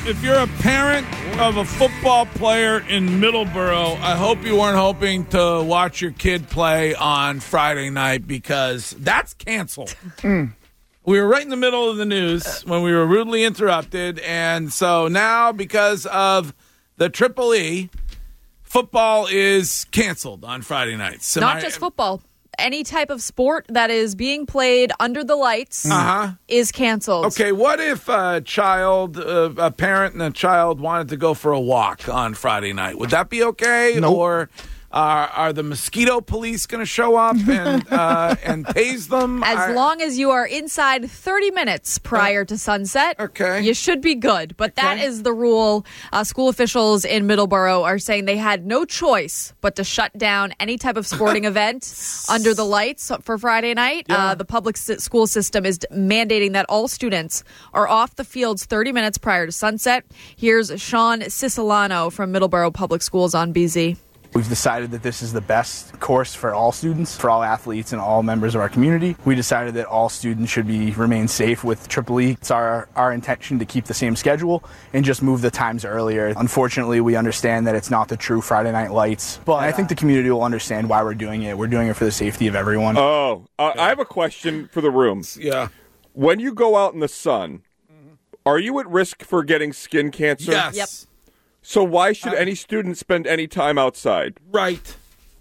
if you're a parent of a football player in Middleborough, I hope you weren't hoping to watch your kid play on Friday night because that's canceled. We were right in the middle of the news when we were rudely interrupted, and so now because of the Triple E, football is canceled on Friday nights. Not just football. Any type of sport that is being played under the lights is canceled. Okay, what if a parent and a child wanted to go for a walk on Friday night? Would that be okay? Nope. Or are the mosquito police going to show up and tase them? As long as you are inside 30 minutes prior to sunset, you should be good. But that is the rule. School officials in Middleborough are saying they had no choice but to shut down any type of sporting event under the lights for Friday night. The public school system is mandating that all students are off the fields 30 minutes prior to sunset. Here's Sean Siciliano from Middleborough Public Schools on BZ. We've decided that this is the best course for all students, for all athletes, and all members of our community. We decided that all students should remain safe with Triple E. It's our intention to keep the same schedule and just move the times earlier. Unfortunately, we understand that it's not the true Friday Night Lights, but I think the community will understand why we're doing it. We're doing it for the safety of everyone. I have a question for the room. Yeah. When you go out in the sun, are you at risk for getting skin cancer? Yes. Yep. So why should any student spend any time outside? Right.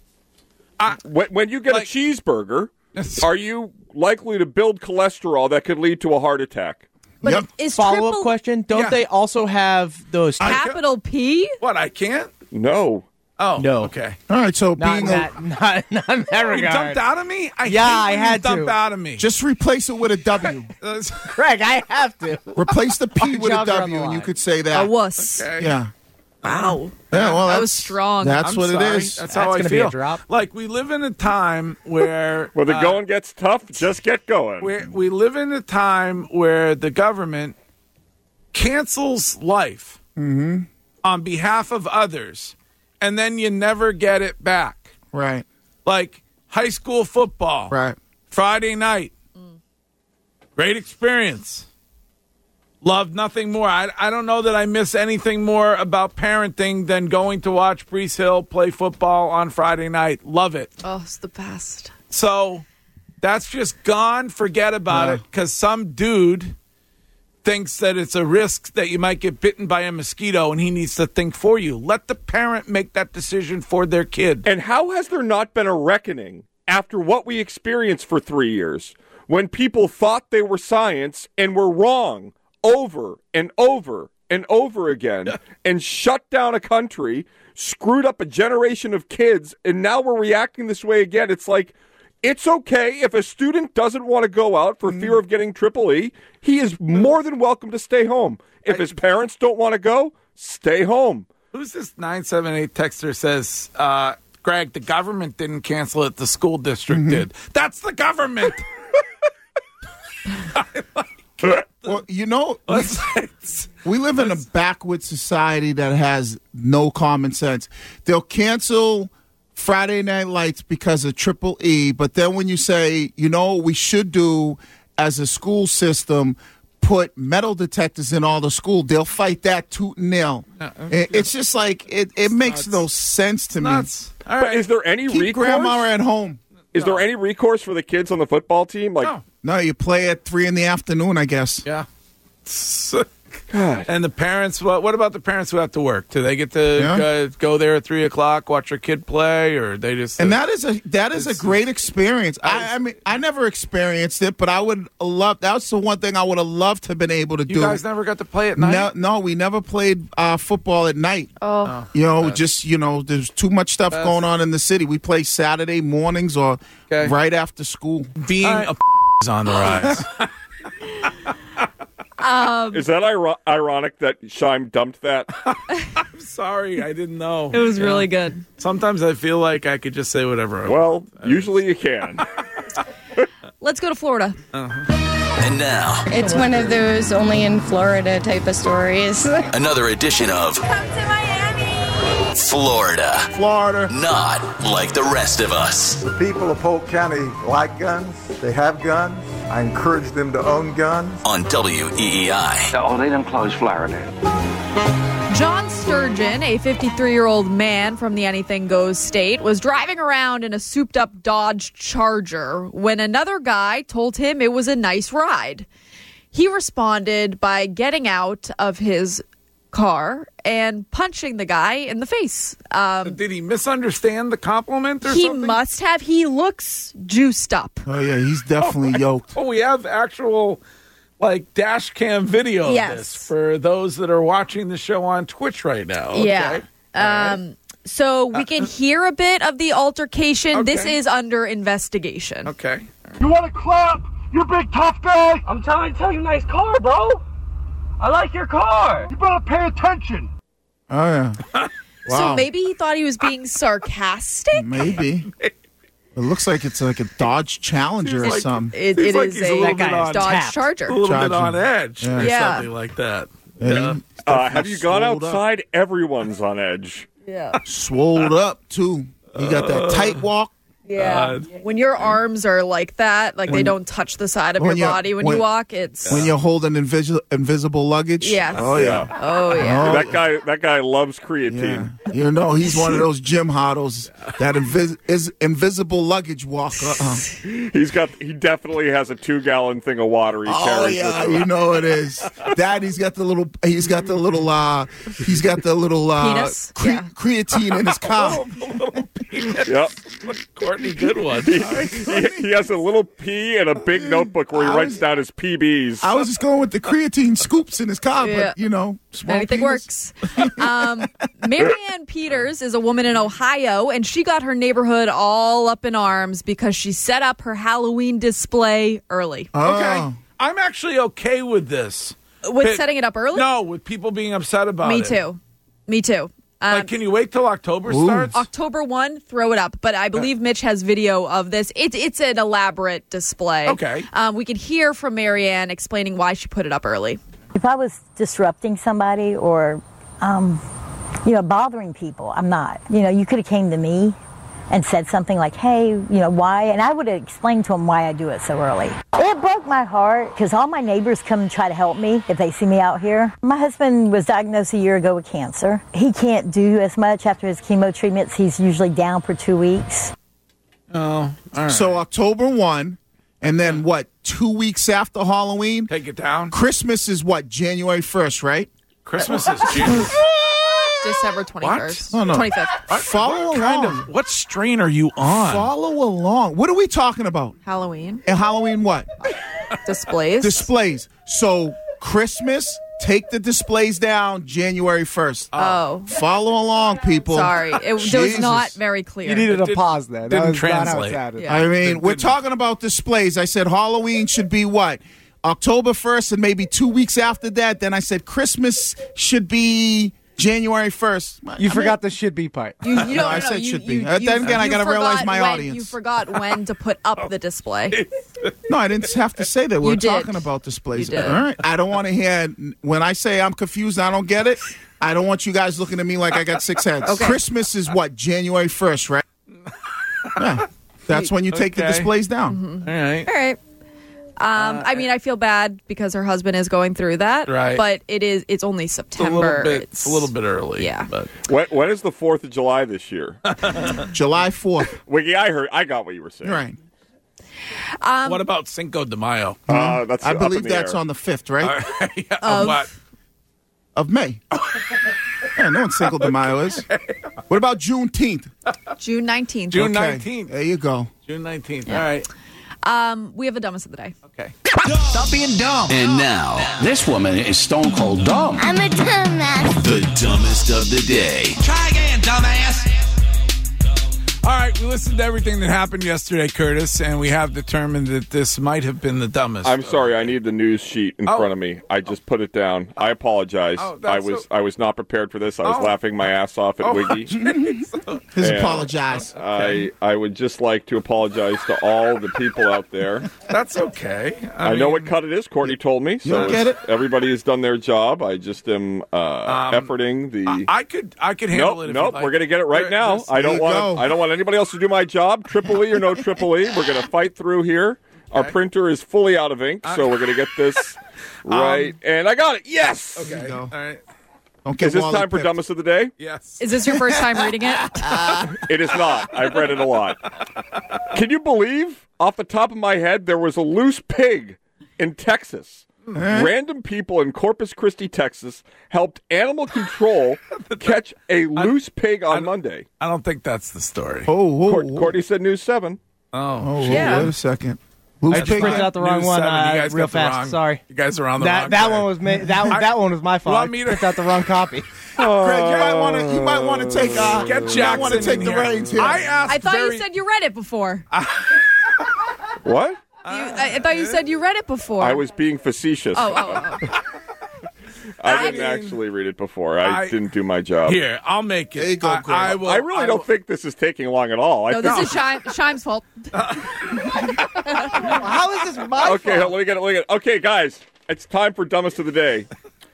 When you get a cheeseburger, are you likely to build cholesterol that could lead to a heart attack? But is follow-up question, don't they also have those... Capital P? What, I can't? No. Oh, no. Okay. All right, so Not being in that regard. You dumped out of me? I had to. Dump out of me. just replace it with a W. Greg, I have to. Replace the P with a Jobs are on W, the and you line. could say that. A wuss. Okay. Yeah. Wow. Yeah, well, That was strong. That's I'm what sorry. it is. That's how I gonna feel. be a drop. Like, we live in a time where... When the going gets tough, just get going. we live in a time where the government cancels life on behalf of others, and then you never get it back. Right. Like high school football. Right. Friday night. Great experience. Loved nothing more. I don't know that I miss anything more about parenting than going to watch Brees Hill play football on Friday night. Love it. Oh, it's the best. So that's just gone. Forget about it, because some dude thinks that it's a risk that you might get bitten by a mosquito, and he needs to think for you. Let the parent make that decision for their kid. And how has there not been a reckoning after what we experienced for 3 years when people thought they were science and were wrong over and over and over again and shut down a country, screwed up a generation of kids, and now we're reacting this way again? It's like, it's okay if a student doesn't want to go out for fear of getting Triple E. He is more than welcome to stay home. If his parents don't want to go, stay home. Who's this 978 texter says, Greg, the government didn't cancel it, the school district did. That's the government. Well, you know, we live in a backward society that has no common sense. They'll cancel Friday Night Lights because of Triple E, but then when you say, you know, we should do as a school system, put metal detectors in all the school, they'll fight that tooth and nail. It's just like, it makes no sense to me. All But right. is there any Keep recourse? grandma at home. Is there any recourse for the kids on the football team? Like, No, you play at 3 p.m, I guess. Yeah. And the parents, what about the parents who have to work? Do they get to go there at 3 o'clock, watch their kid play, or they just... And that is a great experience. I mean, I never experienced it, but I would love, that's the one thing I would have loved to have been able to do. You guys never got to play at night? No, we never played football at night. Oh. There's too much stuff going on in the city. We play Saturday mornings or right after school. Being a is on the rise. is that ironic that Shime dumped that? I'm sorry, I didn't know. It was really good. Sometimes I feel like I could just say whatever I Well, usually you can. Let's go to Florida. And now, It's one of those only in Florida type of stories. another edition of Come to Miami. Florida. Not like the rest of us. The people of Polk County like guns. They have guns. I encourage them to own guns. On WEEI. Oh, they done closed Florida. John Sturgeon, a 53-year-old man from the Anything Goes state, was driving around in a souped-up Dodge Charger when another guy told him it was a nice ride. He responded by getting out of his car and punching the guy in the face. Did he misunderstand the compliment or he something? He must have. He looks juiced up. Oh, yeah, he's definitely yoked. Oh, we have actual... dash cam video of this for those that are watching the show on Twitch right now. Okay. Yeah. Right. So we can hear a bit of the altercation. Okay. This is under investigation. Okay. You want to clap? You big tough guy? I'm trying to tell you, nice car, bro. I like your car. You better pay attention. Oh, yeah. Wow. So maybe he thought he was being sarcastic? Maybe. It looks like it's like a Dodge Challenger or something. It is a Dodge Charger. A little bit on edge or yeah. something like that. Yeah. Have you gone outside? Up. Everyone's on edge. Yeah. Swolled up, too. You got that tight walk. Yeah. When your arms are like that, like they don't touch the side of your body when you walk, it's... When you're holding invisible luggage? Yes. Oh, yeah. Oh, yeah. That guy loves creatine. Yeah. You know, he's one of those gym hoddles, that invisible luggage walk. He definitely has a 2-gallon thing of water he carries. Oh, yeah, you know it is. He's got the little penis? Creatine in his car. Yep. Courtney, good one. He has a little P and a big notebook where he writes down his PBs. I was just going with the creatine scoops in his car, but, anything works. Marianne Peters is a woman in Ohio, and she got her neighborhood all up in arms because she set up her Halloween display early. Oh. Okay. I'm actually okay with this. With setting it up early? No, with people being upset about it. Me too. Can you wait till October starts? October 1, throw it up. But I believe Mitch has video of this. It's an elaborate display. Okay. We could hear from Marianne explaining why she put it up early. If I was disrupting somebody or, bothering people, I'm not. You could have came to me and said something like, hey, why? And I would have explained to them why I do it so early. It broke my heart because all my neighbors come and try to help me if they see me out here. My husband was diagnosed a year ago with cancer. He can't do as much after his chemo treatments. He's usually down for 2 weeks. Oh, all right. So October 1, and then 2 weeks after Halloween? Take it down. Christmas is January 1st, right? Christmas is June. December 21st. Oh, no. 25th. Follow along. What strain are you on? Follow along. What are we talking about? Halloween. And Halloween what? Displays. So Christmas, take the displays down January 1st. Oh. Follow along, people. Sorry. It was not very clear. You needed a pause there. That didn't translate. Yeah. I mean, we're talking about displays. I said Halloween should be what? October 1st and maybe 2 weeks after that. Then I said Christmas should be January 1st. You forgot the should be part. I said should be. Then again, I got to realize my audience. You forgot when to put up the display. No, I didn't have to say that. We're talking about displays. You did. All right. I don't want to hear, when I say I'm confused, I don't get it. I don't want you guys looking at me like I got 6 heads. Okay. Christmas is January 1st, right? Yeah. That's when you take the displays down. Mm-hmm. All right. I mean, I feel bad because her husband is going through that, right? But it's only September. It's a little bit early. Yeah. But. When is the 4th of July this year? July 4th. Wiggy, I got what you were saying. Right. What about Cinco de Mayo? That's I believe that's on the 5th, right? Yeah, of what? Of May. Yeah, no one Cinco de Mayo is. What about Juneteenth? June 19th. June 19th. There you go. June 19th. Yeah. All right. We have a dumbest of the day. Okay. Stop being dumb. And now, this woman is stone cold dumb. I'm a dumbass. The dumbest of the day. Try again, dumbass. All right, we listened to everything that happened yesterday, Curtis, and we have determined that this might have been the dumbest. I'm sorry, I need the news sheet in front of me. I just put it down. I apologize. I was not prepared for this. I was laughing my ass off at Wiggy. Please apologize. I would just like to apologize to all the people out there. That's okay. I know what cut it is. Courtney told me. So get it. Everybody has done their job. I just am efforting the. I could handle it. Nope. We're gonna get it right now. I don't want anybody else to do my job. Triple E or no Triple E. We're gonna fight through here. Our printer is fully out of ink, so we're gonna get this right. And I got it. Yes. Okay. All right. Don't get Is this Wally time for picked. Dumbest of the Day? Yes. Is this your first time reading it? It is not. I've read it a lot. Can you believe, off the top of my head, there was a loose pig in Texas? Random people in Corpus Christi, Texas, helped animal control catch a loose pig on Monday. I don't think that's the story. Courtney said News 7. Wait a second. I just printed out the wrong News one 7, you guys real got the fast. wrong- Sorry. You guys are on the that wrong that track. one was that one was my fault. want me to- I printed out the wrong copy. Greg, you might want to take Get Jackson want to take in the here. reins here. I thought you said you read it before. What? I thought you said you read it before. I was being facetious. Oh. I didn't actually read it before. I didn't do my job. Here, I'll make it. There you go, Greg. I really don't think this is taking long at all. No, this is Shime's fault. How is this my fault? Okay, let me get it. Okay, guys, it's time for Dumbest of the Day.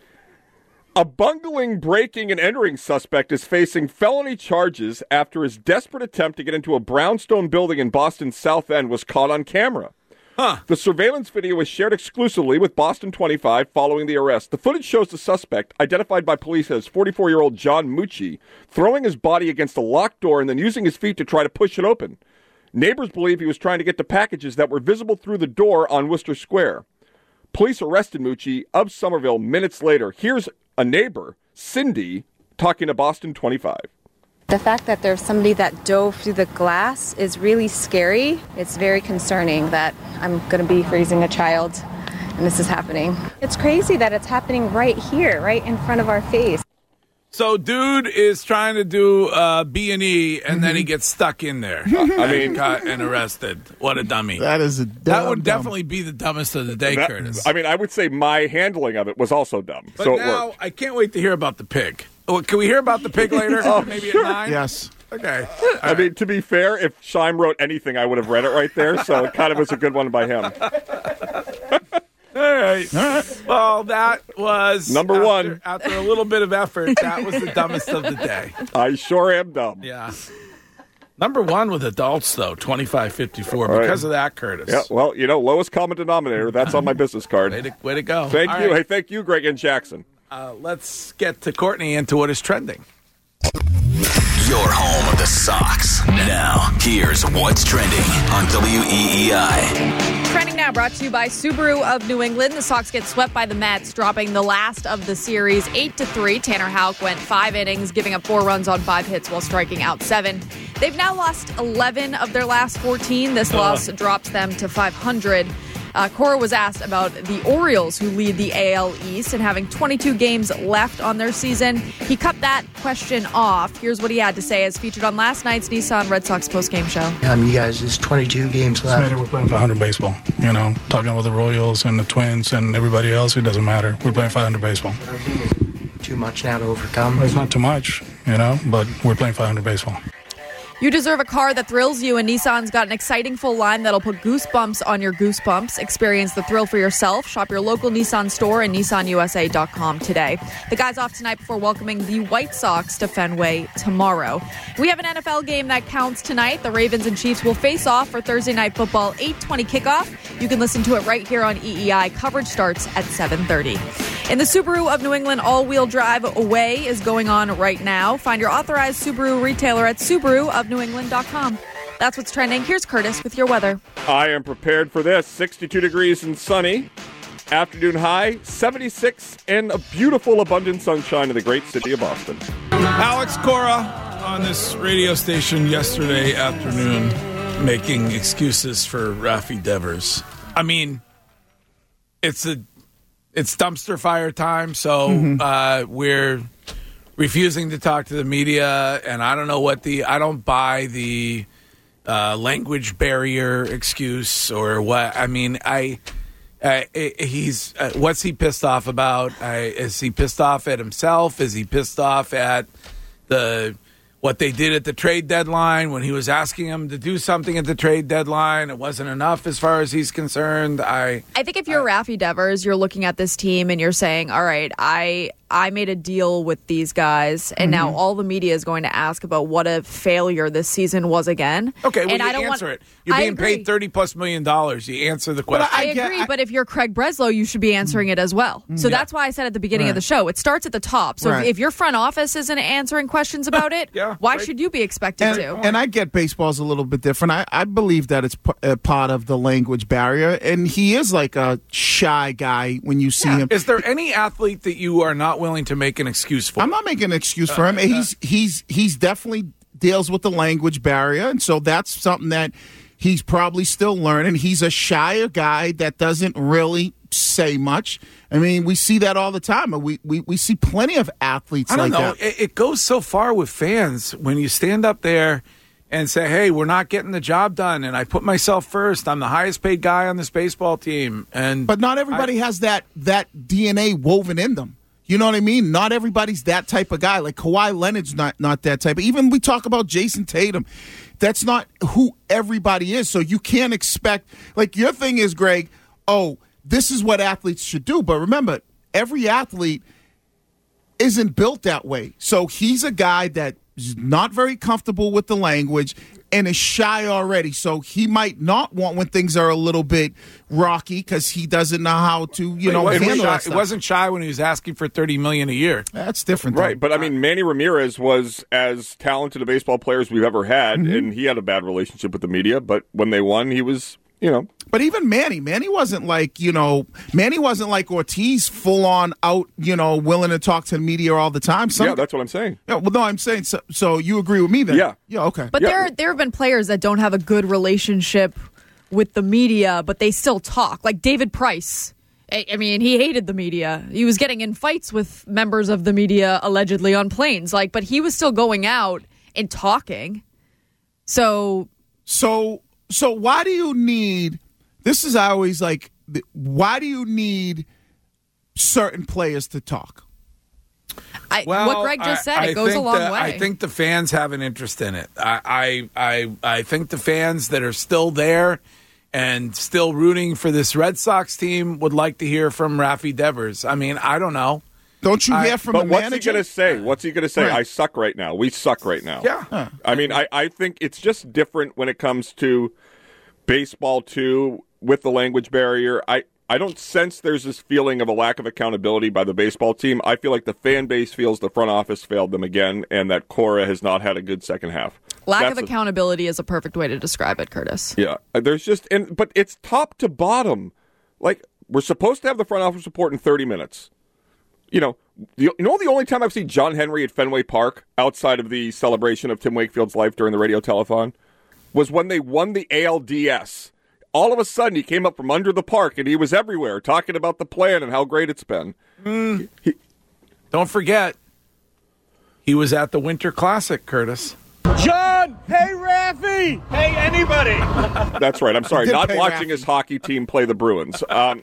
A bungling breaking and entering suspect is facing felony charges after his desperate attempt to get into a brownstone building in Boston's South End was caught on camera. The surveillance video was shared exclusively with Boston 25 following the arrest. The footage shows the suspect, identified by police as 44-year-old John Mucci, throwing his body against a locked door and then using his feet to try to push it open. Neighbors believe he was trying to get to packages that were visible through the door on Worcester Square. Police arrested Mucci of Somerville minutes later. Here's a neighbor, Cindy, talking to Boston 25. The fact that there's somebody that dove through the glass is really scary. It's very concerning that I'm going to be raising a child and this is happening. It's crazy that it's happening right here, right in front of our face. So, dude is trying to do B&E, and then he gets stuck in there. I mean, caught and arrested. What a dummy! That is that would definitely be the dumbest of the day, Curtis. I mean, I would say my handling of it was also dumb. But so now it worked. I can't wait to hear about the pig. Oh, can we hear about the pig later? Maybe sure. at 9? Yes. Okay. I mean, to be fair, if Shime wrote anything, I would have read it right there. So it kind of was a good one by him. All right. Well, that was number one. After a little bit of effort, that was the dumbest of the day. I sure am dumb. Yeah. Number one with adults, though, 2554. All right. Because of that, Curtis. Yeah, well, lowest common denominator. That's on my business card. Way to go. Thank All you. right. Hey, thank you, Greg and Jackson. Let's get to Courtney into what is trending. Your home of the Sox. Now, here's what's trending on WEEI. Trending now brought to you by Subaru of New England. The Sox get swept by the Mets, dropping the last of the series 8-3. Tanner Houck went 5 innings, giving up 4 runs on 5 hits while striking out 7. They've now lost 11 of their last 14. This loss drops them to 500. Cora was asked about the Orioles, who lead the AL East and having 22 games left on their season. He cut that question off. Here's what he had to say as featured on last night's Nissan Red Sox postgame show. You guys, there's 22 games left. We're playing 500 baseball. Talking with the Royals and the Twins and everybody else, it doesn't matter. We're playing 500 baseball. Too much now to overcome. It's not too much, but we're playing 500 baseball. You deserve a car that thrills you, and Nissan's got an exciting full line that'll put goosebumps on your goosebumps. Experience the thrill for yourself. Shop your local Nissan store and nissanusa.com today. The guys off tonight before welcoming the White Sox to Fenway tomorrow. We have an NFL game that counts tonight. The Ravens and Chiefs will face off for Thursday Night Football, 8:20 kickoff. You can listen to it right here on EEI. Coverage starts at 7:30. In the Subaru of New England all-wheel drive away is going on right now. Find your authorized Subaru retailer at SubaruofNewEngland.com. That's what's trending. Here's Curtis with your weather. I am prepared for this. 62 degrees and sunny. Afternoon high, 76, and a beautiful, abundant sunshine in the great city of Boston. Alex Cora on this radio station yesterday afternoon making excuses for Rafi Devers. I mean, it's dumpster fire time, so we're refusing to talk to the media, and I don't know I don't buy the language barrier excuse or what. I mean, he's what's he pissed off about? Is he pissed off at himself? Is he pissed off at what they did at the trade deadline when he was asking him to do something at the trade deadline? It wasn't enough as far as he's concerned. I think if you're Rafi Devers, you're looking at this team and you're saying, all right, I I made a deal with these guys, and now all the media is going to ask about what a failure this season was again. Okay, well, and you answer it. You're being paid $30+ million. You answer the question. I agree, but if you're Craig Breslow, you should be answering it as well. So that's why I said at the beginning of the show, it starts at the top. So if your front office isn't answering questions about it, why should you be expected to? And I get baseball's a little bit different. I believe that it's a part of the language barrier, and he is like a shy guy when you see him. Is there any athlete that you are not willing to make an excuse for? I'm not making an excuse for him. He's definitely deals with the language barrier, and so that's something that he's probably still learning. He's a shyer guy that doesn't really say much. I mean, we see that all the time. We see plenty of athletes like that. It goes so far with fans when you stand up there and say, hey, we're not getting the job done, and I put myself first. I'm the highest paid guy on this baseball team. But not everybody has that DNA woven in them. You know what I mean? Not everybody's that type of guy. Like Kawhi Leonard's not that type. Even we talk about Jason Tatum. That's not who everybody is. So you can't expect, like your thing is, Greg, this is what athletes should do. But remember, every athlete isn't built that way. So he's a guy that is not very comfortable with the language and is shy already. So he might not want when things are a little bit rocky because he doesn't know how to, handle that stuff. It wasn't shy when he was asking for $30 million a year. That's different. Right, but I mean, Manny Ramirez was as talented a baseball player as we've ever had, and he had a bad relationship with the media, but when they won, he was, But even Manny wasn't like, Manny wasn't like Ortiz full on out, willing to talk to the media all the time. Yeah, that's what I'm saying. Yeah, well, no, I'm saying, so you agree with me then? Yeah. Yeah, okay. But there have been players that don't have a good relationship with the media, but they still talk. Like David Price. I mean, he hated the media. He was getting in fights with members of the media, allegedly, on planes. But he was still going out and talking. So why do you need, this is always like, why do you need certain players to talk? What Greg just said, it goes a long way. I think the fans have an interest in it. I think the fans that are still there and still rooting for this Red Sox team would like to hear from Rafi Devers. I mean, I don't know. Don't you hear from the manager? What's he going to say? What's he going to say? Right. I suck right now. We suck right now. Yeah. I mean, I think it's just different when it comes to baseball, too, with the language barrier. I don't sense there's this feeling of a lack of accountability by the baseball team. I feel like the fan base feels the front office failed them again and that Cora has not had a good second half. Lack of accountability is a perfect way to describe it, Curtis. Yeah. There's just, but it's top to bottom. Like, we're supposed to have the front office report in 30 minutes. The only time I've seen John Henry at Fenway Park outside of the celebration of Tim Wakefield's life during the radio telethon was when they won the ALDS. All of a sudden, he came up from under the park, and he was everywhere talking about the plan and how great it's been. Don't forget, he was at the Winter Classic, Curtis. John, hey, Raffy! Hey, anybody! That's right. I'm sorry. Not watching his hockey team play the Bruins. And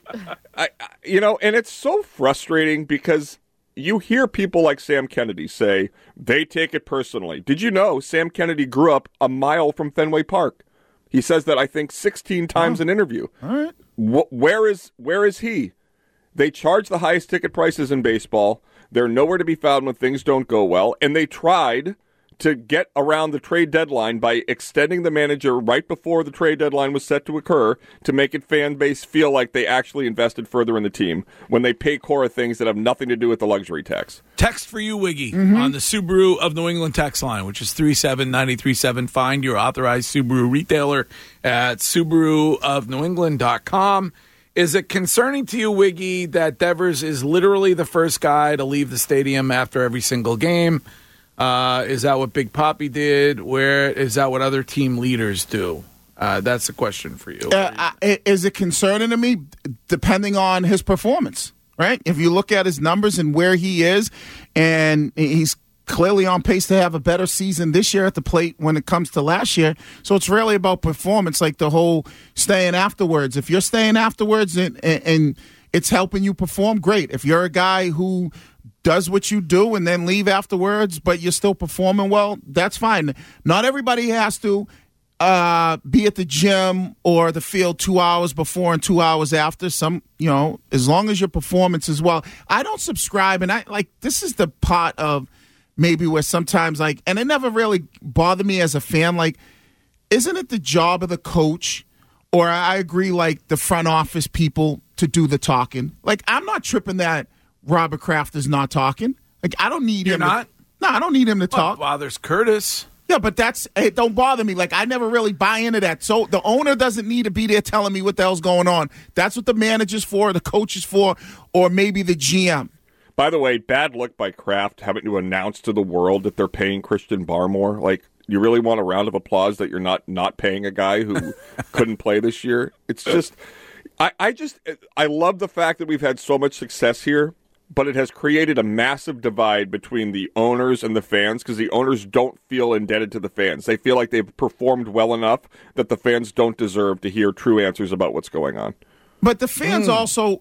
it's so frustrating because you hear people like Sam Kennedy say they take it personally. Did you know Sam Kennedy grew up a mile from Fenway Park? He says that, I think, 16 times in interview. All right. Where is he? They charge the highest ticket prices in baseball. They're nowhere to be found when things don't go well. And they tried to get around the trade deadline by extending the manager right before the trade deadline was set to occur to make it fan base feel like they actually invested further in the team when they pay Cora things that have nothing to do with the luxury tax. Text for you, Wiggy, on the Subaru of New England text line, which is 37937. Find your authorized Subaru retailer at SubaruofNewEngland.com. Is it concerning to you, Wiggy, that Devers is literally the first guy to leave the stadium after every single game? Is that what Big Papi did? Where is that what other team leaders do? That's the question for you. Is it concerning to me? Depending on his performance, right? If you look at his numbers and where he is, and he's clearly on pace to have a better season this year at the plate when it comes to last year. So it's really about performance, like the whole staying afterwards. If you're staying afterwards and it's helping you perform, great. If you're a guy who does what you do and then leave afterwards, but you're still performing well, that's fine. Not everybody has to. be at the gym or the field 2 hours before and 2 hours after. Some, as long as your performance is well. I don't subscribe, and this is the part of maybe where sometimes and it never really bothered me as a fan. Isn't it the job of the coach, or I agree, the front office people to do the talking? I'm not tripping that Robert Kraft is not talking. I don't need him. You're not? No, I don't need him to talk. Bothers Curtis. Yeah, but it don't bother me. I never really buy into that. So the owner doesn't need to be there telling me what the hell's going on. That's what the manager's for, the coach is for, or maybe the GM. By the way, bad look by Kraft having to announce to the world that they're paying Christian Barmore. You really want a round of applause that you're not paying a guy who couldn't play this year? It's just, I love the fact that we've had so much success here, but it has created a massive divide between the owners and the fans because the owners don't feel indebted to the fans. They feel like they've performed well enough that the fans don't deserve to hear true answers about what's going on. But the fans also,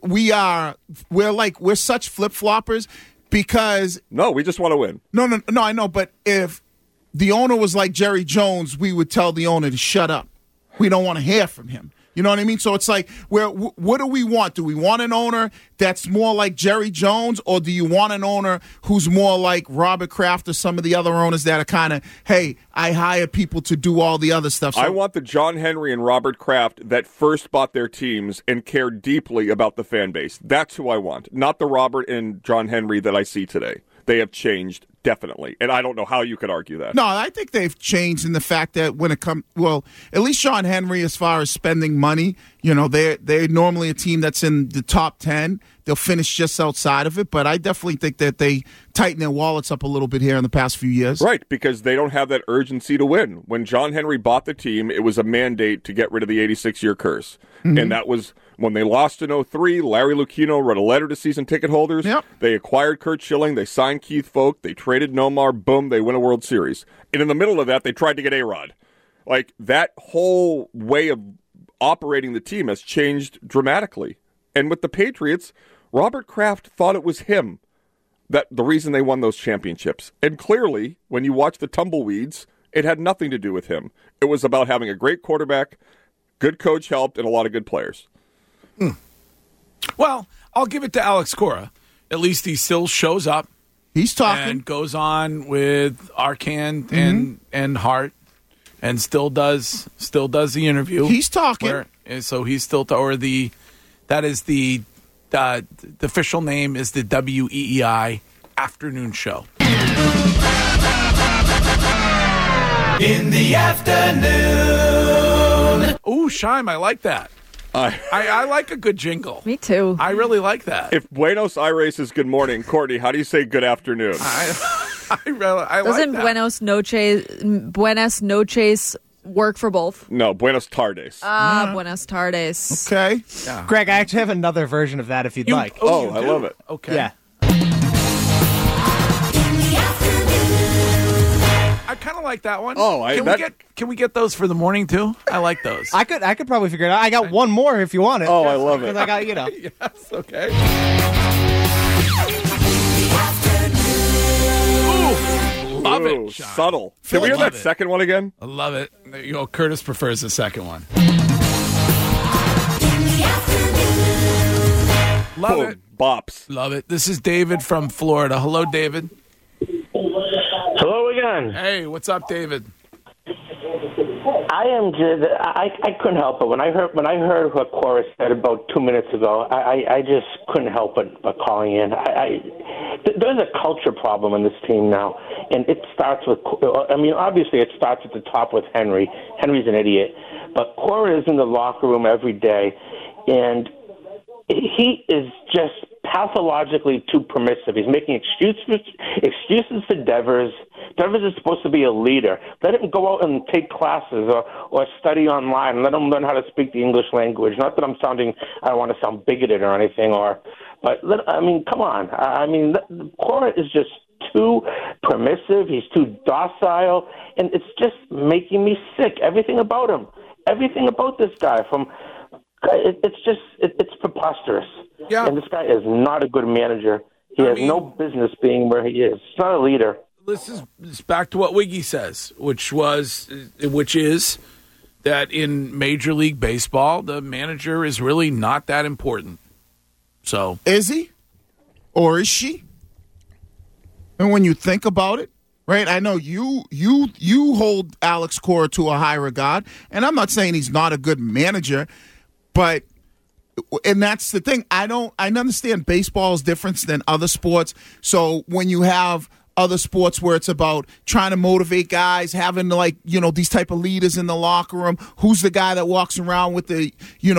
we're such flip-floppers because... No, we just want to win. No, I know, but if the owner was like Jerry Jones, we would tell the owner to shut up. We don't want to hear from him. You know what I mean? So it's what do we want? Do we want an owner that's more like Jerry Jones, or do you want an owner who's more like Robert Kraft or some of the other owners that are kind of, hey, I hire people to do all the other stuff? So I want the John Henry and Robert Kraft that first bought their teams and cared deeply about the fan base. That's who I want, not the Robert and John Henry that I see today. They have changed, definitely. And I don't know how you could argue that. No, I think they've changed in the fact that when it comes, at least John Henry, as far as spending money, they're normally a team that's in the top 10. They'll finish just outside of it. But I definitely think that they tighten their wallets up a little bit here in the past few years. Right, because they don't have that urgency to win. When John Henry bought the team, it was a mandate to get rid of the 86-year curse. Mm-hmm. And that was when they lost in 2003. Larry Lucchino wrote a letter to season ticket holders. Yep. They acquired Curt Schilling. They signed Keith Folk. They traded Nomar. Boom, they win a World Series. And in the middle of that, they tried to get A-Rod. That whole way of operating the team has changed dramatically. And with the Patriots, Robert Kraft thought it was him that the reason they won those championships. And clearly, when you watch the tumbleweeds, it had nothing to do with him. It was about having a great quarterback, good coach helped, and a lot of good players. Well, I'll give it to Alex Cora. At least he still shows up. He's talking. And goes on with Arcand and Hart and still does the interview. He's talking. So he's still the official name is the WEEI afternoon show. In the afternoon. Ooh, Shime, I like that. I like a good jingle. Me too. I really like that. If Buenos Aires is good morning, Courtney, how do you say good afternoon? I Doesn't like that. Buenas noches work for both? No, Buenos Tardes. Buenas tardes. Okay. Yeah. Greg, I actually have another version of that if you'd like. Oh, I love it. Okay. Yeah. I kind of like that one. Oh, can we get those for the morning too? I like those. I could probably figure it out. I got one more if you want it. Oh, I love it. I got, Yes, okay. Ooh, love it. Sean. Subtle. Can we hear that second one again? I love it. Curtis prefers the second one. Love it. Bops. Love it. This is David from Florida. Hello, David. Hello again. Hey, what's up, David? I am good. I couldn't help it when I heard what Cora said about 2 minutes ago. I just couldn't help but calling in. There's a culture problem in this team now, and it starts with. Obviously, it starts at the top with Henry. Henry's an idiot, but Cora is in the locker room every day, and he is just pathologically too permissive. He's making excuses for Devers. Devers is supposed to be a leader. Let him go out and take classes or study online and let him learn how to speak the English language. Not that I don't want to sound bigoted or anything, come on. Cora is just too permissive. He's too docile, and it's just making me sick. Everything about him. Everything about this guy it's preposterous. Yeah. And this guy is not a good manager. He has no business being where he is. He's not a leader. This is back to what Wiggy says, which is that in Major League Baseball, the manager is really not that important. So is he? Or is she? And when you think about it, right? I know you hold Alex Cora to a high regard, and I'm not saying he's not a good manager, but and that's the thing. I understand baseball is different than other sports. So when you have other sports where it's about trying to motivate guys, having these type of leaders in the locker room. Who's the guy that walks around with the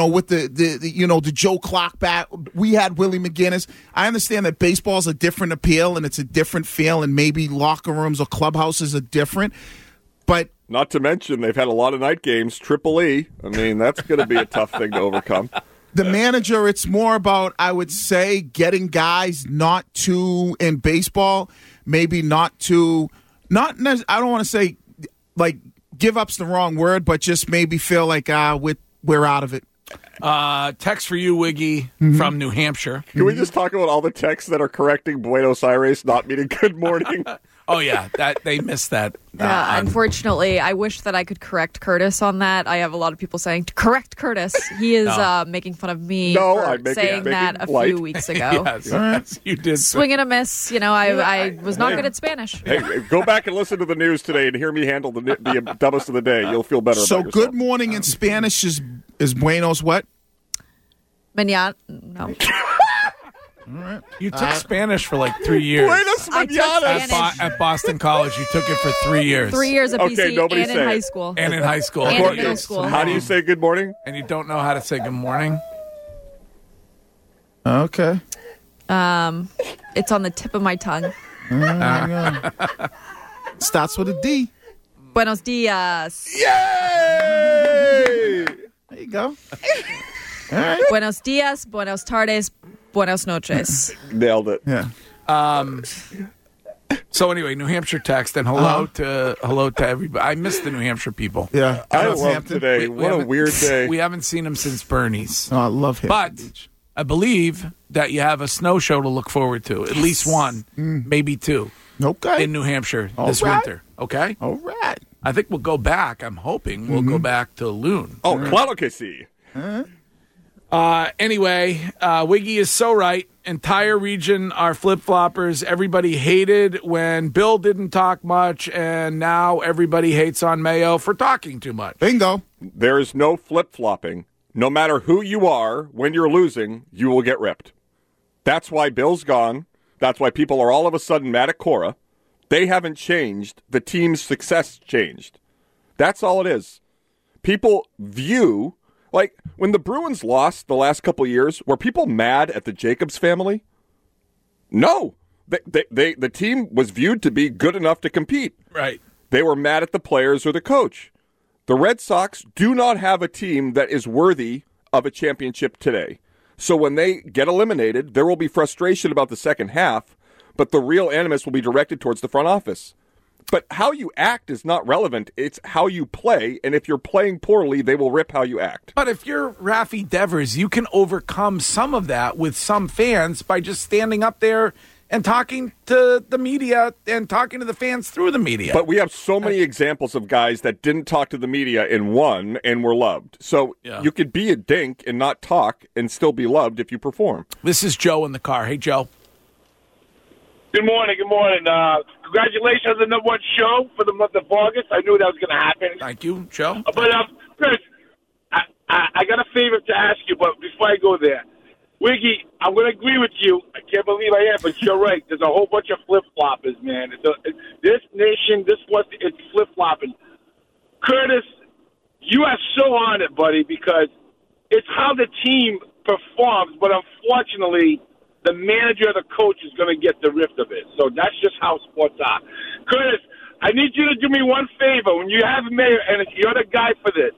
Joe clock bat? We had Willie McGinnis. I understand that baseball's a different appeal and it's a different feel, and maybe locker rooms or clubhouses are different. But not to mention they've had a lot of night games, Triple E. I mean, that's going to be a tough thing to overcome. The manager, it's more about, I would say, getting guys not to, in baseball, maybe not to, I don't want to say, like, give up's the wrong word, but just maybe feel like we're out of it. Text for you, Wiggy, from New Hampshire. Can we just talk about all the texts that are correcting Buenos Aires not meaning good morning? Oh, yeah, that they missed that. Unfortunately, I wish that I could correct Curtis on that. I have a lot of people saying, to correct Curtis. He is making fun of me for saying that a few weeks ago. Yes, you did. Swing and a miss. I was not good at Spanish. Hey, go back and listen to the news today and hear me handle the dumbest of the day. You'll feel better about yourself. So good morning in Spanish is buenos what? Mañana. No. Right. You took Spanish for like 3 years. At Boston College, you took it for 3 years. 3 years at BC and in high school. And in high school. And in middle school. How do you say good morning? And you don't know how to say good morning? Okay. It's on the tip of my tongue. Starts with a D. Buenos dias. Yay! There you go. All right. Buenos dias, buenos tardes, buenas noches. Nailed it. Yeah. So anyway, New Hampshire text and hello to everybody. I miss the New Hampshire people. Yeah, I love today. What a weird day. We haven't seen them since Bernie's. Oh, I love him. But I believe that you have a snow show to look forward to. At least one, maybe two. Okay. In New Hampshire this winter. Okay. All right. I think we'll go back. I'm hoping we'll go back to Loon. Oh, claro que sí. Anyway, Wiggy is so right. Entire region are flip-floppers. Everybody hated when Bill didn't talk much, and now everybody hates on Mayo for talking too much. Bingo. There is no flip-flopping. No matter who you are, when you're losing, you will get ripped. That's why Bill's gone. That's why people are all of a sudden mad at Cora. They haven't changed. The team's success changed. That's all it is. People view... Like, when the Bruins lost the last couple of years, were people mad at the Jacobs family? No. The team was viewed to be good enough to compete. Right. They were mad at the players or the coach. The Red Sox do not have a team that is worthy of a championship today. So when they get eliminated, there will be frustration about the second half, but the real animus will be directed towards the front office. But how you act is not relevant. It's how you play, and if you're playing poorly, they will rip how you act. But if you're Rafi Devers, you can overcome some of that with some fans by just standing up there and talking to the media and talking to the fans through the media. But we have so many examples of guys that didn't talk to the media and won and were loved. So you could be a dink and not talk and still be loved if you perform. This is Joe in the car. Hey, Joe. Good morning. Congratulations on the number one show for the month of August. I knew that was going to happen. Thank you, Joe. But, Chris, I got a favor to ask you, but before I go there, Wiggy, I'm going to agree with you. I can't believe I am, but you're right. There's a whole bunch of flip-floppers, man. This nation, it's flip-flopping. Curtis, you are so on it, buddy, because it's how the team performs, but unfortunately, the manager or the coach is going to get the rift of it. So that's just how sports are. Curtis, I need you to do me one favor. When you have Mayo, and you're the guy for this,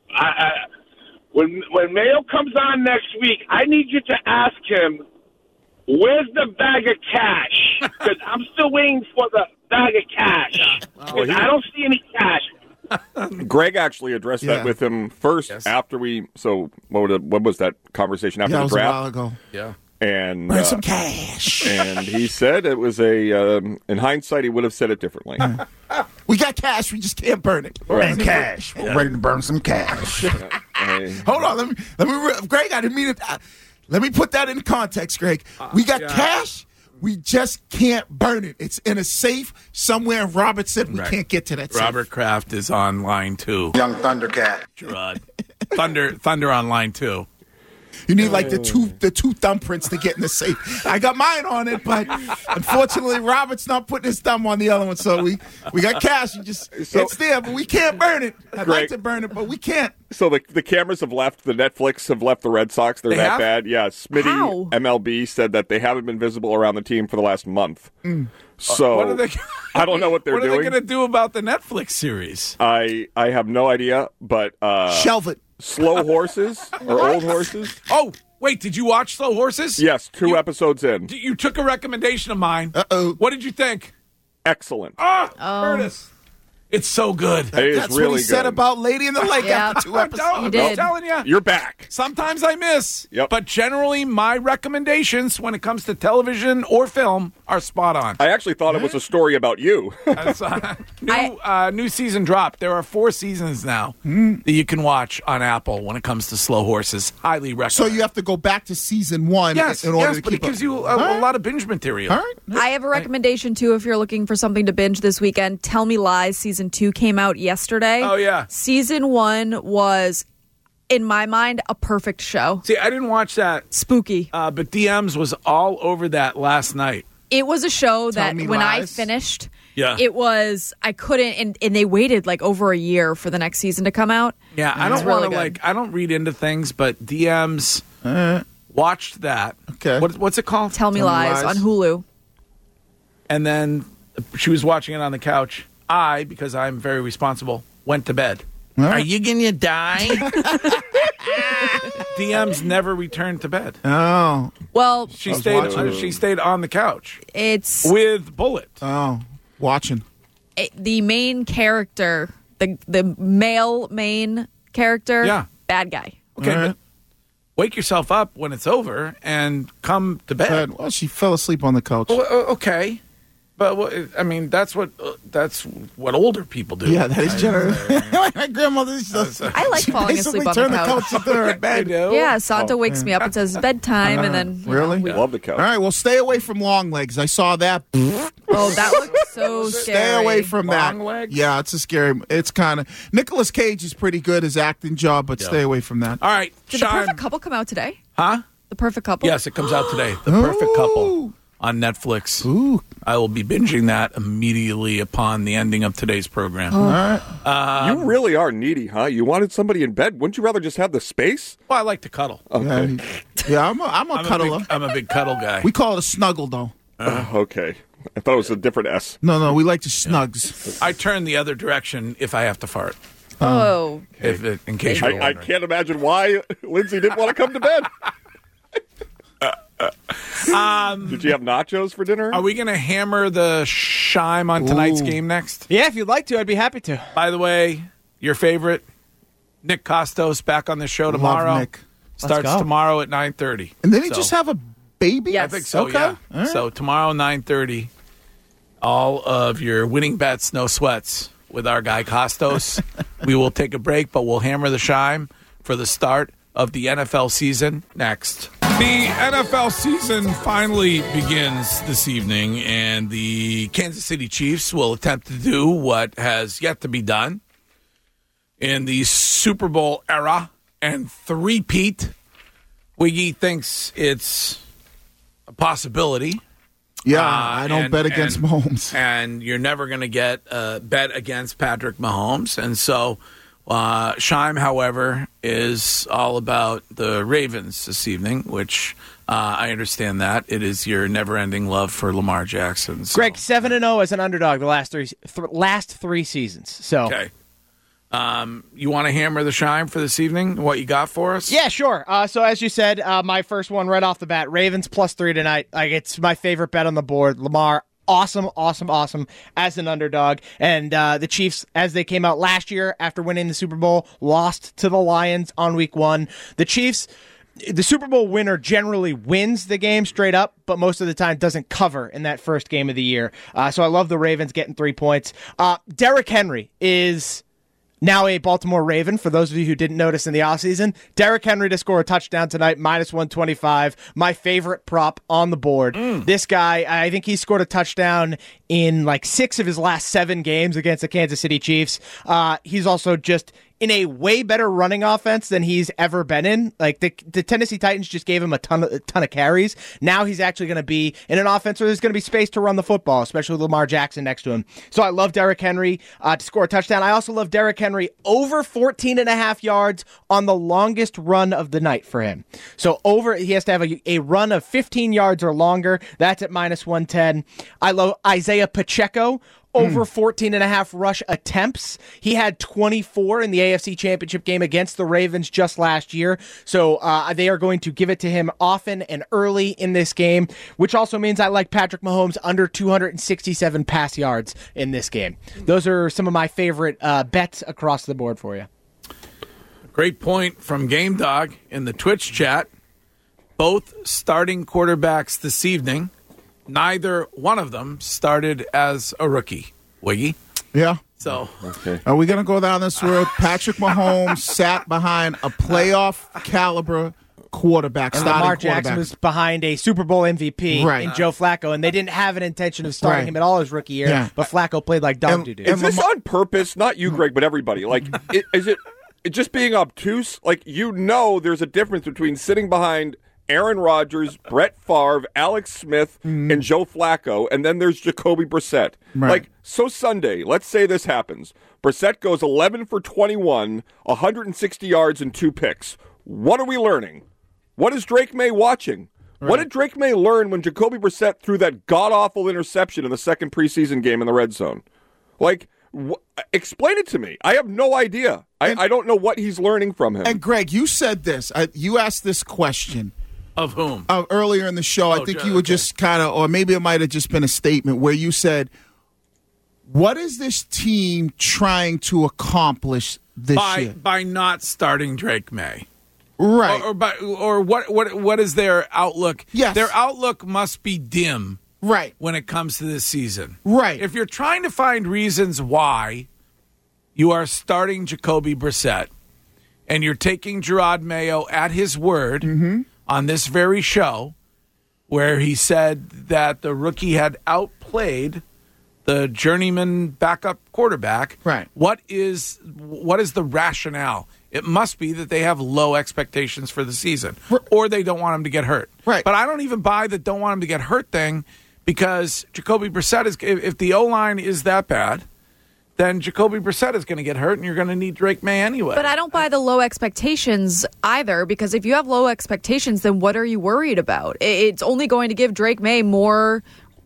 when Mayo comes on next week, I need you to ask him, where's the bag of cash? Because I'm still waiting for the bag of cash. I don't see any cash. Greg actually addressed that with him first after we. So what was that conversation after the draft? A while ago. Yeah. And bring some cash. And he said it was in hindsight, he would have said it differently. We got cash. We just can't burn it. Right. Cash. We're ready to burn some cash. Hold on. Let me. Greg, I didn't mean it. Let me put that in context, Greg. We got cash. We just can't burn it. It's in a safe somewhere in Robertson. We can't get to that safe. Robert Kraft is on line 2. Young Thundercat. Gerard. Thunder on line 2. You need like the two thumbprints to get in the safe. I got mine on it, but unfortunately, Robert's not putting his thumb on the other one. So we got cash. It's there, but we can't burn it. I'd like to burn it, but we can't. So the cameras have left. The Netflix have left the Red Sox. They're that have? bad. Yeah, Smitty How? MLB said that they haven't been visible around the team for the last month. So What are they? I don't know what they're What are doing. they going to do about the Netflix series? I have no idea, but Shelve it. Slow Horses or Old Horses? Oh, wait, did you watch Slow Horses? Yes, 2 episodes in. You took a recommendation of mine. Uh-oh. What did you think? Excellent. Curtis. It's so good. It is That's really what he said good. about Lady in the Lake after 2 episodes. I'm did. telling you. You're back. Sometimes I miss. Yep. But generally, my recommendations when it comes to television or film are spot on. I actually thought it was a story about you. That's, new season dropped. There are 4 seasons now that you can watch on Apple when it comes to Slow Horses. Highly recommend. So you have to go back to season 1 in order to but keep it gives up. you a lot of binge material. All right. I have a recommendation, too, if you're looking for something to binge this weekend. Tell Me Lies Season 2 came out yesterday. Oh, yeah. Season 1 was, in my mind, a perfect show. See, I didn't watch that. Spooky. But DMs was all over that last night. It was a show that Me when I Lies. finished, Yeah. it was, I couldn't, and they waited like over a year for the next season to come out. Yeah, I It's don't really want to good. I don't read into things, but DMs watched that. Okay. What's it called? Tell Me Lies on Hulu. And then she was watching it on the couch. I, because I'm very responsible, went to bed. Are you going to die? DMs never returned to bed. Oh. Well, She stayed on the couch it's with Bullet. Oh. Watching. the main character, the male main character, Yeah. bad guy. Okay, but wake yourself up when it's over and come to bed. Well, she fell asleep on the couch. Well, okay. But I mean, that's what older people do. Yeah, that is generally. My grandmother's just. I like falling asleep on the turn couch. the couch into her bed. Yeah, Santa wakes me up and says bedtime, and then Really? Love the couch. All right, well, stay away from long legs. I saw that. Oh, that looks so scary. Stay away from that. Long legs? Yeah, it's a scary. It's kind of. Nicolas Cage is pretty good his acting job, but stay away from that. All right, Did The Sean. Perfect Couple come out today? Huh? The Perfect Couple? Yes, it comes out today. The Perfect Couple on Netflix. Ooh. I will be binging that immediately upon the ending of today's program. All right. You really are needy, huh? You wanted somebody in bed. Wouldn't you rather just have the space? Well, I like to cuddle. Okay. Yeah, I'm a cuddler. I'm a big cuddle guy. We call it a snuggle, though. Okay. I thought it was a different S. No, we like to snugs. I turn the other direction if I have to fart. Oh. In case you're I wondering. can't imagine why Lindsay didn't want to come to bed. Did you have nachos for dinner? Are we going to hammer the Shime on tonight's Ooh. game next? Yeah, if you'd like to, I'd be happy to. By the way, your favorite, Nick Costos, back on the show tomorrow. Love Nick. Starts go. tomorrow at 9:30. And then he just have a baby? Yes. I think so, Okay. yeah. All right. So tomorrow, 9:30, all of your winning bets, no sweats, with our guy Costos. We will take a break, but we'll hammer the Shime for the start of the NFL season next. The NFL season finally begins this evening, and the Kansas City Chiefs will attempt to do what has yet to be done in the Super Bowl era and three-peat. Wiggy thinks it's a possibility. Yeah, I don't and- bet against and- Mahomes. And you're never going to get a bet against Patrick Mahomes. And so Shime, however, is all about the Ravens this evening, which I understand that. It is your never-ending love for Lamar Jackson. So. Greg, 7-0 as an underdog the last three seasons. So Okay. You want to hammer the Shime for this evening? What you got for us? Yeah, sure. So as you said, my first one right off the bat, Ravens +3 tonight. Like, it's my favorite bet on the board. Lamar, awesome as an underdog. And the Chiefs, as they came out last year after winning the Super Bowl, lost to the Lions on week 1. The Chiefs, the Super Bowl winner generally wins the game straight up, but most of the time doesn't cover in that first game of the year. So I love the Ravens getting 3 points. Derrick Henry is now a Baltimore Raven, for those of you who didn't notice in the offseason. Derrick Henry to score a touchdown tonight, -125. My favorite prop on the board. This guy, I think he scored a touchdown in like 6 of his last 7 games against the Kansas City Chiefs. He's also just in a way better running offense than he's ever been in. Like the Tennessee Titans just gave him a ton of carries. Now he's actually going to be in an offense where there's going to be space to run the football, especially with Lamar Jackson next to him. So I love Derrick Henry to score a touchdown. I also love Derrick Henry over 14.5 yards on the longest run of the night for him. So he has to have a run of 15 yards or longer. That's at -110. I love Isaiah Pacheco. Over 14.5 rush attempts. He had 24 in the AFC Championship game against the Ravens just last year. So they are going to give it to him often and early in this game, which also means I like Patrick Mahomes under 267 pass yards in this game. Those are some of my favorite bets across the board for you. Great point from Game Dog in the Twitch chat. Both starting quarterbacks this evening. Neither one of them started as a rookie. Wiggy? Yeah. So, Are we going to go down this road? Patrick Mahomes sat behind a playoff caliber quarterback. And Lamar Jackson was behind a Super Bowl MVP in Joe Flacco, and they didn't have an intention of starting him at all his rookie year, but Flacco played like dog doo-doo. Is this on purpose? Not you, Greg, but everybody. Like, is it just being obtuse? Like, there's a difference between sitting behind Aaron Rodgers, Brett Favre, Alex Smith, and Joe Flacco, and then there's Jacoby Brissett. Right. Like, so Sunday, let's say this happens. Brissett goes 11 for 21, 160 yards and 2 picks. What are we learning? What is Drake May watching? Right. What did Drake May learn when Jacoby Brissett threw that god-awful interception in the second preseason game in the red zone? Like, explain it to me. I have no idea. I don't know what he's learning from him. And, Greg, you said this. You asked this question. Of whom? Earlier in the show, I think you were just kind of, or maybe it might have just been a statement where you said, what is this team trying to accomplish this year? By not starting Drake May. Right. Or what is their outlook? Yes. Their outlook must be dim. Right. When it comes to this season. Right. If you're trying to find reasons why you are starting Jacoby Brissett and you're taking Gerard Mayo at his word on this very show where he said that the rookie had outplayed the journeyman backup quarterback. Right. What is the rationale? It must be that they have low expectations for the season or they don't want him to get hurt. Right. But I don't even buy the don't want him to get hurt thing because Jacoby Brissett is, if the O-line is that bad, then Jacoby Brissett is going to get hurt, and you're going to need Drake May anyway. But I don't buy the low expectations either, because if you have low expectations, then what are you worried about? It's only going to give Drake May more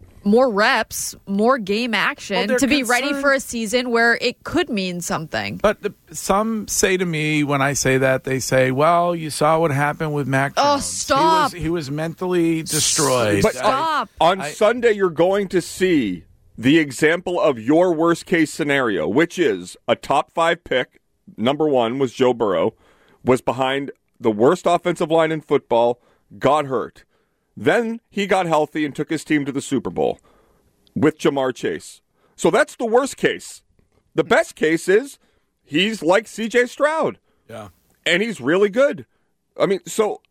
reps, more game action to be ready for a season where it could mean something. But some say to me when I say that, they say, well, you saw what happened with Mac Jones. Oh, stop. He was mentally destroyed. But stop. On Sunday, you're going to see the example of your worst-case scenario, which is a top-5 pick, number 1 was Joe Burrow, was behind the worst offensive line in football, got hurt. Then he got healthy and took his team to the Super Bowl with Jamar Chase. So that's the worst case. The best case is he's like C.J. Stroud. Yeah. And he's really good. I mean, so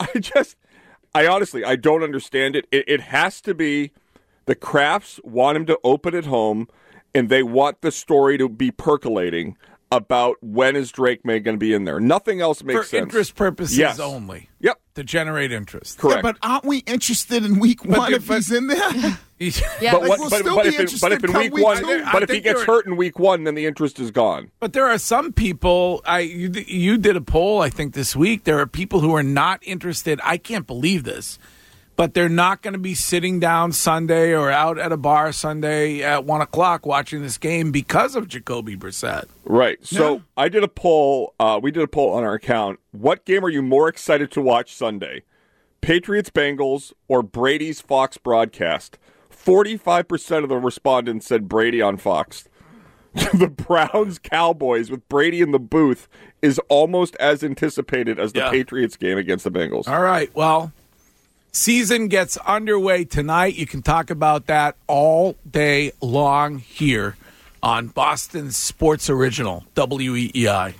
I honestly don't understand it. It has to be the Crafts want him to open at home, and they want the story to be percolating about when is Drake May going to be in there. Nothing else makes sense. For interest purposes only. Yep. To generate interest. Correct. Yeah, but aren't we interested in week 1 if he's in there? Yeah. But if in week 1, but if he gets hurt in week 1, then the interest is gone. But there are some people, you did a poll, I think, this week. There are people who are not interested. I can't believe this. But they're not going to be sitting down Sunday or out at a bar Sunday at 1 o'clock watching this game because of Jacoby Brissett. Right. So I did a poll. We did a poll on our account. What game are you more excited to watch Sunday? Patriots-Bengals or Brady's Fox broadcast? 45% of the respondents said Brady on Fox. The Browns-Cowboys with Brady in the booth is almost as anticipated as the Patriots game against the Bengals. All right, well, season gets underway tonight. You can talk about that all day long here on Boston Sports Original, WEEI.